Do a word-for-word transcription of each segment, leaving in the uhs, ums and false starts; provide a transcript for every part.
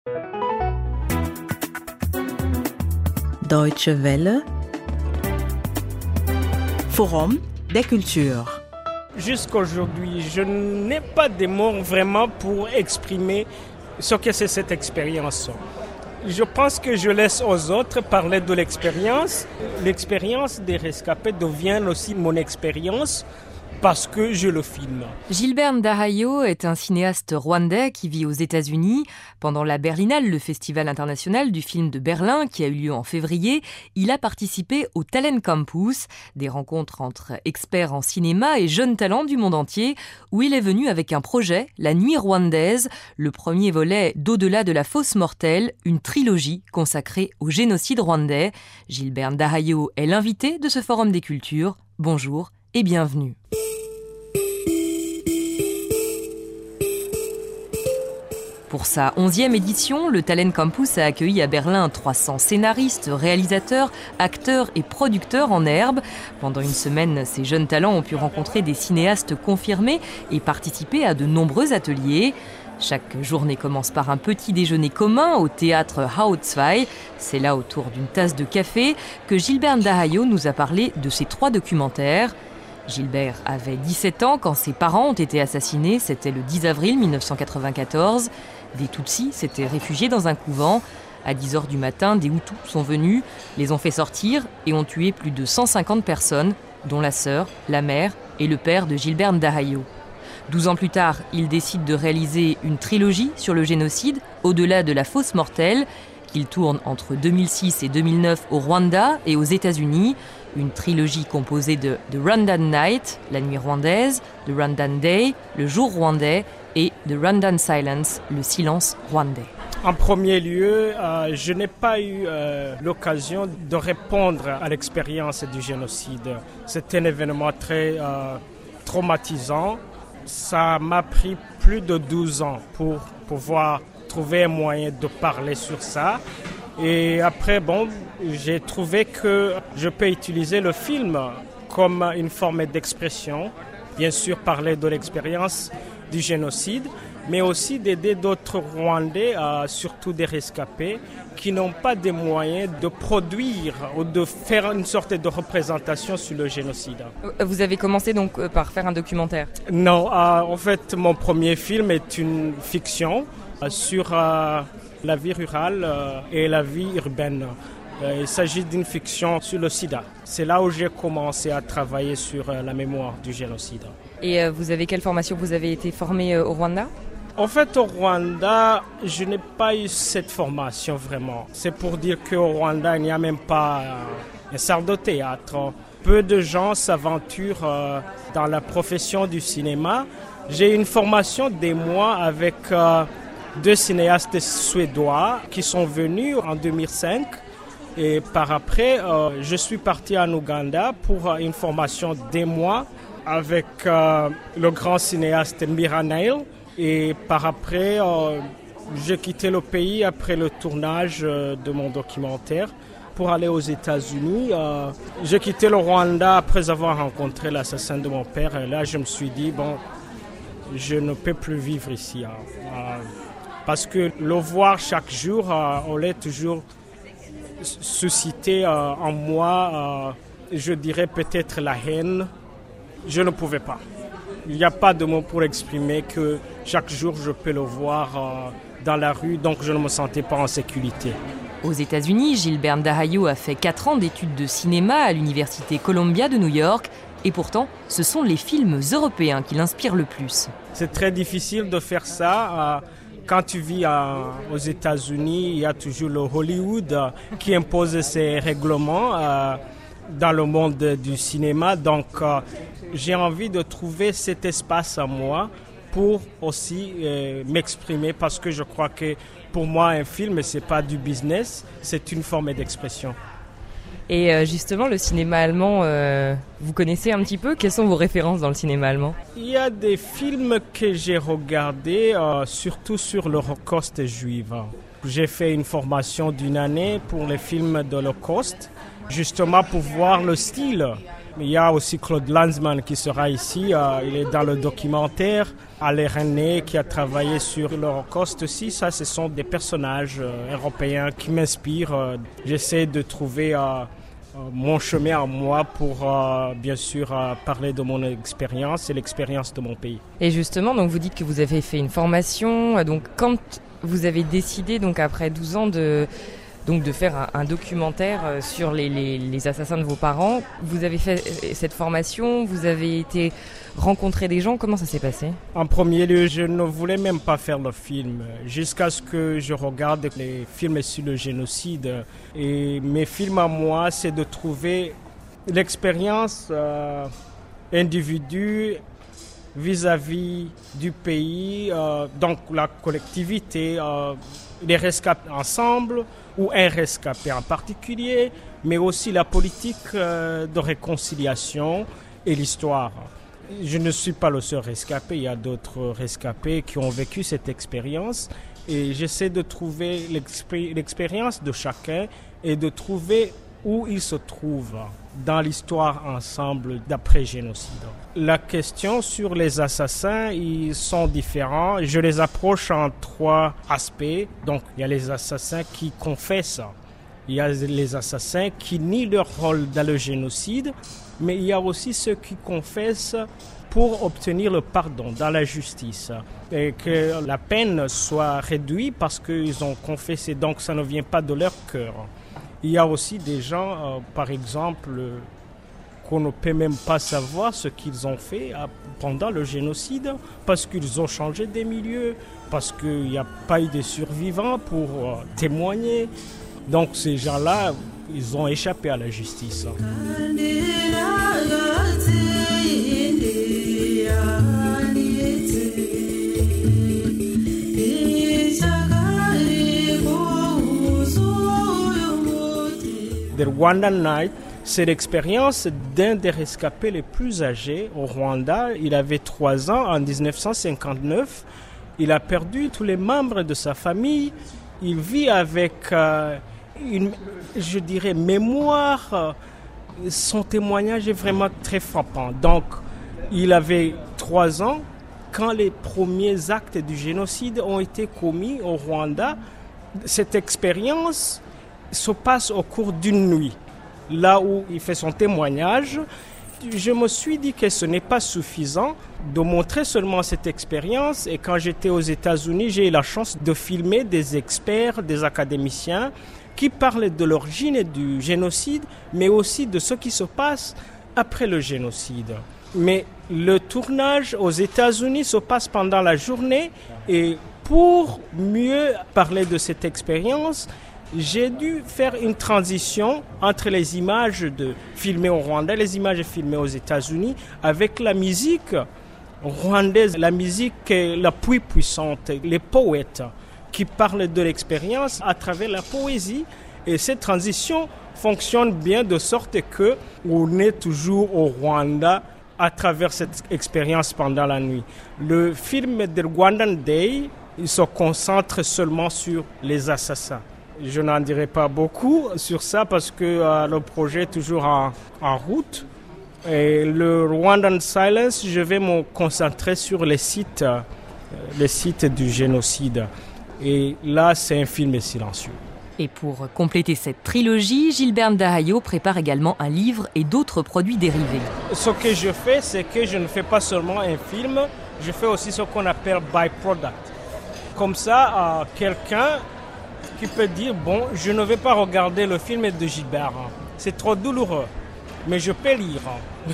Deutsche Welle, Forum des cultures. Jusqu'aujourd'hui, je n'ai pas de mots vraiment pour exprimer ce que c'est cette expérience. Je pense que je laisse aux autres parler de l'expérience. L'expérience des rescapés devient aussi mon expérience parce que je le filme. Gilbert Ndahayo est un cinéaste rwandais qui vit aux États-Unis. Pendant la Berlinale, le festival international du film de Berlin qui a eu lieu en février, il a participé au Talent Campus, des rencontres entre experts en cinéma et jeunes talents du monde entier, où il est venu avec un projet, La Nuit rwandaise, le premier volet d'Au-delà de la fosse mortelle, une trilogie consacrée au génocide rwandais. Gilbert Ndahayo est l'invité de ce Forum des cultures. Bonjour et bienvenue. Pour sa onzième édition, le Talent Campus a accueilli à Berlin trois cents scénaristes, réalisateurs, acteurs et producteurs en herbe. Pendant une semaine, ces jeunes talents ont pu rencontrer des cinéastes confirmés et participer à de nombreux ateliers. Chaque journée commence par un petit déjeuner commun au théâtre Haut-Zwei. C'est là, autour d'une tasse de café, que Gilbert Ndahayo nous a parlé de ses trois documentaires. Gilbert avait dix-sept ans quand ses parents ont été assassinés, c'était le dix avril mille neuf cent quatre-vingt-quatorze. Des Tutsis s'étaient réfugiés dans un couvent. À dix heures du matin, des Hutus sont venus, les ont fait sortir et ont tué plus de cent cinquante personnes, dont la sœur, la mère et le père de Gilbert Ndahayo. Douze ans plus tard, il décide de réaliser une trilogie sur le génocide, Au-delà de la fosse mortelle, qu'il tourne entre deux mille six et deux mille neuf au Rwanda et aux États-Unis. Une trilogie composée de The Rwandan Night, la nuit rwandaise, The Rwandan Day, le jour rwandais, et The Rwandan Silence, le silence rwandais. En premier lieu, euh, je n'ai pas eu euh, l'occasion de répondre à l'expérience du génocide. C'était un événement très euh, traumatisant. Ça m'a pris plus de douze ans pour pouvoir trouver un moyen de parler sur ça. Et après, bon, j'ai trouvé que je peux utiliser le film comme une forme d'expression. Bien sûr, parler de l'expérience du génocide, mais aussi d'aider d'autres Rwandais, euh, surtout des rescapés, qui n'ont pas de moyens de produire ou de faire une sorte de représentation sur le génocide. Vous avez commencé donc par faire un documentaire ? Non, euh, en fait, mon premier film est une fiction euh, sur euh, la vie rurale euh, et la vie urbaine. Euh, il s'agit d'une fiction sur le sida. C'est là où j'ai commencé à travailler sur euh, la mémoire du génocide. Et euh, vous avez quelle formation ? Vous avez été formé euh, au Rwanda ? En fait, au Rwanda, je n'ai pas eu cette formation vraiment. C'est pour dire qu'au Rwanda, il n'y a même pas euh, un salle de théâtre. Peu de gens s'aventurent euh, dans la profession du cinéma. J'ai eu une formation des mois avec euh, deux cinéastes suédois qui sont venus en deux mille cinq. Et par après, euh, je suis parti en Ouganda pour euh, une formation des mois avec euh, le grand cinéaste Mira Nail. Et par après, euh, j'ai quitté le pays après le tournage euh, de mon documentaire pour aller aux États-Unis. Euh, j'ai quitté le Rwanda après avoir rencontré l'assassin de mon père. Et là, je me suis dit, bon, je ne peux plus vivre ici. Hein. Euh, parce que le voir chaque jour, euh, on est toujours suscité euh, en moi, euh, je dirais peut-être la haine. Je ne pouvais pas. Il n'y a pas de mots pour exprimer que chaque jour je peux le voir euh, dans la rue, donc je ne me sentais pas en sécurité. Aux États-Unis, Gilbert Ndahayo a fait quatre ans d'études de cinéma à l'université Columbia de New York. Et pourtant, ce sont les films européens qui l'inspirent le plus. C'est très difficile de faire ça. Euh, Quand tu vis euh, aux États-Unis, il y a toujours le Hollywood euh, qui impose ses règlements euh, dans le monde du cinéma. Donc, euh, j'ai envie de trouver cet espace à moi pour aussi euh, m'exprimer parce que je crois que pour moi, un film, ce n'est pas du business, c'est une forme d'expression. Et euh, justement, le cinéma allemand, euh, vous connaissez un petit peu ? Quelles sont vos références dans le cinéma allemand ? Il y a des films que j'ai regardés, euh, surtout sur l'Holocauste juif. J'ai fait une formation d'une année pour les films de l'Holocauste, justement pour voir le style Il y a aussi Claude Lanzmann qui sera ici. Euh, il est dans le documentaire. Alain René qui a travaillé sur l'Holocauste aussi. Ça, ce sont des personnages euh, européens qui m'inspirent. Euh, j'essaie de trouver euh, euh, mon chemin à moi pour, euh, bien sûr, euh, parler de mon expérience et l'expérience de mon pays. Et justement, donc vous dites que vous avez fait une formation. Donc, quand vous avez décidé, donc après douze ans, de... Donc de faire un, un documentaire sur les, les, les assassins de vos parents. Vous avez fait cette formation, vous avez été rencontrer des gens. Comment ça s'est passé ? En premier lieu, je ne voulais même pas faire le film jusqu'à ce que je regarde les films sur le génocide. Et mes films à moi, c'est de trouver l'expérience euh, individu vis-à-vis du pays, euh, donc la collectivité, euh, les rescapés ensemble, ou un rescapé en particulier, mais aussi la politique euh, de réconciliation et l'histoire. Je ne suis pas le seul rescapé, il y a d'autres rescapés qui ont vécu cette expérience et j'essaie de trouver l'expé- l'expérience de chacun et de trouver où il se trouve dans l'histoire ensemble d'après-génocide. La question sur les assassins, ils sont différents. Je les approche en trois aspects. Donc, il y a les assassins qui confessent. Il y a les assassins qui nient leur rôle dans le génocide. Mais il y a aussi ceux qui confessent pour obtenir le pardon dans la justice. Et que la peine soit réduite parce qu'ils ont confessé. Donc, ça ne vient pas de leur cœur. Il y a aussi des gens, euh, par exemple, euh, qu'on ne peut même pas savoir ce qu'ils ont fait euh, pendant le génocide parce qu'ils ont changé des milieux, parce qu'il n'y a pas eu de survivants pour euh, témoigner. Donc ces gens-là, ils ont échappé à la justice. The Rwandan Night, c'est l'expérience d'un des rescapés les plus âgés au Rwanda. Il avait trois ans en dix-neuf cent cinquante-neuf. Il a perdu tous les membres de sa famille. Il vit avec euh, une, je dirais, mémoire. Son témoignage est vraiment très frappant. Donc, il avait trois ans quand les premiers actes du génocide ont été commis au Rwanda. Cette expérience se passe au cours d'une nuit. Là où il fait son témoignage, je me suis dit que ce n'est pas suffisant de montrer seulement cette expérience. Et quand j'étais aux États-Unis, j'ai eu la chance de filmer des experts, des académiciens qui parlent de l'origine du génocide, mais aussi de ce qui se passe après le génocide. Mais le tournage aux États-Unis se passe pendant la journée et pour mieux parler de cette expérience, j'ai dû faire une transition entre les images de, filmées au Rwanda et les images filmées aux États-Unis avec la musique rwandaise, la musique la plus puissante, les poètes qui parlent de l'expérience à travers la poésie. Et cette transition fonctionne bien de sorte que on est toujours au Rwanda à travers cette expérience pendant la nuit. Le film The Rwandan Day, il se concentre seulement sur les assassins. Je n'en dirai pas beaucoup sur ça parce que euh, le projet est toujours en, en route. Et le Rwandan Silence, je vais me concentrer sur les sites, euh, les sites du génocide. Et là, c'est un film silencieux. Et pour compléter cette trilogie, Gilbert Ndahayo prépare également un livre et d'autres produits dérivés. Ce que je fais, c'est que je ne fais pas seulement un film, je fais aussi ce qu'on appelle byproduct. Comme ça, euh, quelqu'un qui peut dire, bon, je ne vais pas regarder le film de Gilbert, c'est trop douloureux, mais je peux lire.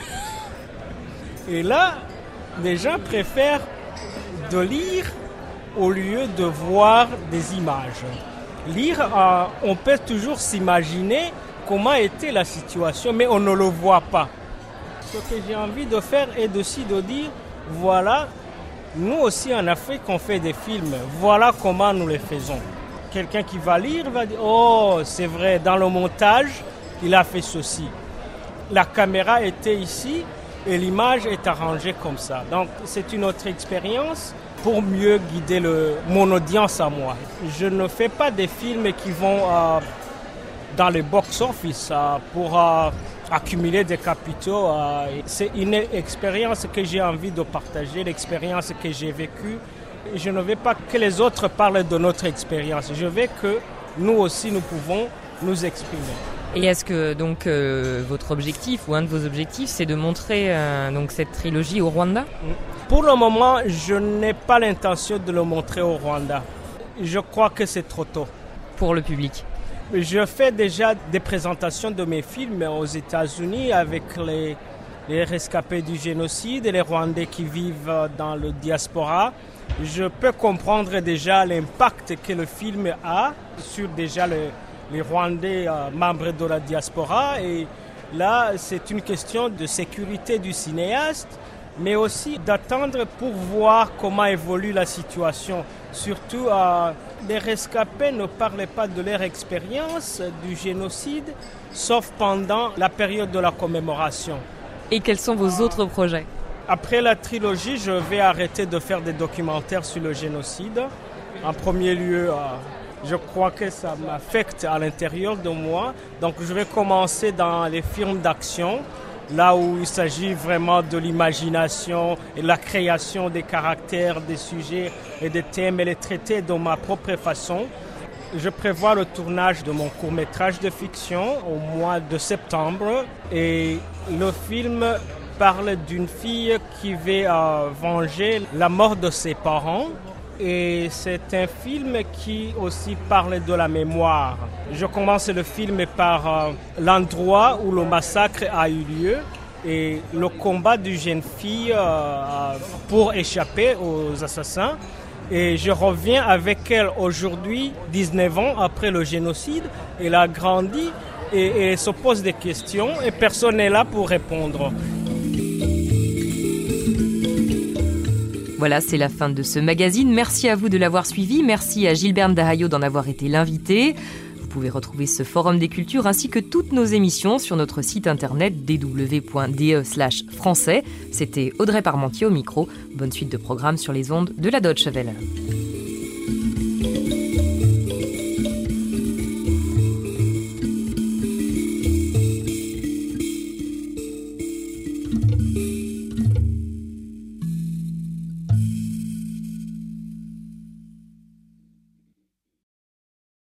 Et là, les gens préfèrent de lire au lieu de voir des images. Lire, euh, on peut toujours s'imaginer comment était la situation, mais on ne le voit pas. Ce que j'ai envie de faire est aussi de dire, voilà, nous aussi en Afrique, on fait des films, voilà comment nous les faisons. Quelqu'un qui va lire va dire « Oh, c'est vrai, dans le montage, il a fait ceci. La caméra était ici et l'image est arrangée comme ça. » Donc, c'est une autre expérience pour mieux guider le, mon audience à moi. Je ne fais pas des films qui vont euh, dans les box-office euh, pour euh, accumuler des capitaux. C'est une expérience que j'ai envie de partager, l'expérience que j'ai vécue. Je ne veux pas que les autres parlent de notre expérience. Je veux que nous aussi, nous pouvons nous exprimer. Et est-ce que donc euh, votre objectif ou un de vos objectifs, c'est de montrer euh, donc cette trilogie au Rwanda ? Pour le moment, je n'ai pas l'intention de le montrer au Rwanda. Je crois que c'est trop tôt. Pour le public ? Je fais déjà des présentations de mes films aux États-Unis avec les, les rescapés du génocide et les Rwandais qui vivent dans le diaspora. Je peux comprendre déjà l'impact que le film a sur déjà le, les Rwandais euh, membres de la diaspora. Et là, c'est une question de sécurité du cinéaste, mais aussi d'attendre pour voir comment évolue la situation. Surtout, euh, les rescapés ne parlent pas de leur expérience du génocide, sauf pendant la période de la commémoration. Et quels sont vos autres projets ? Après la trilogie, je vais arrêter de faire des documentaires sur le génocide. En premier lieu, euh, je crois que ça m'affecte à l'intérieur de moi. Donc je vais commencer dans les films d'action, là où il s'agit vraiment de l'imagination et de la création des caractères, des sujets et des thèmes et les traiter de ma propre façon. Je prévois le tournage de mon court-métrage de fiction au mois de septembre et le film parle d'une fille qui veut euh, venger la mort de ses parents. Et c'est un film qui aussi parle de la mémoire. Je commence le film par euh, l'endroit où le massacre a eu lieu et le combat d'une jeune fille euh, pour échapper aux assassins. Et je reviens avec elle aujourd'hui, dix-neuf ans après le génocide. Elle a grandi et, et elle se pose des questions et personne n'est là pour répondre. Voilà, c'est la fin de ce magazine. Merci à vous de l'avoir suivi. Merci à Gilbert Ndahayo d'en avoir été l'invité. Vous pouvez retrouver ce Forum des Cultures ainsi que toutes nos émissions sur notre site internet d w point d e slash français. C'était Audrey Parmentier au micro. Bonne suite de programmes sur les ondes de la Deutsche Welle.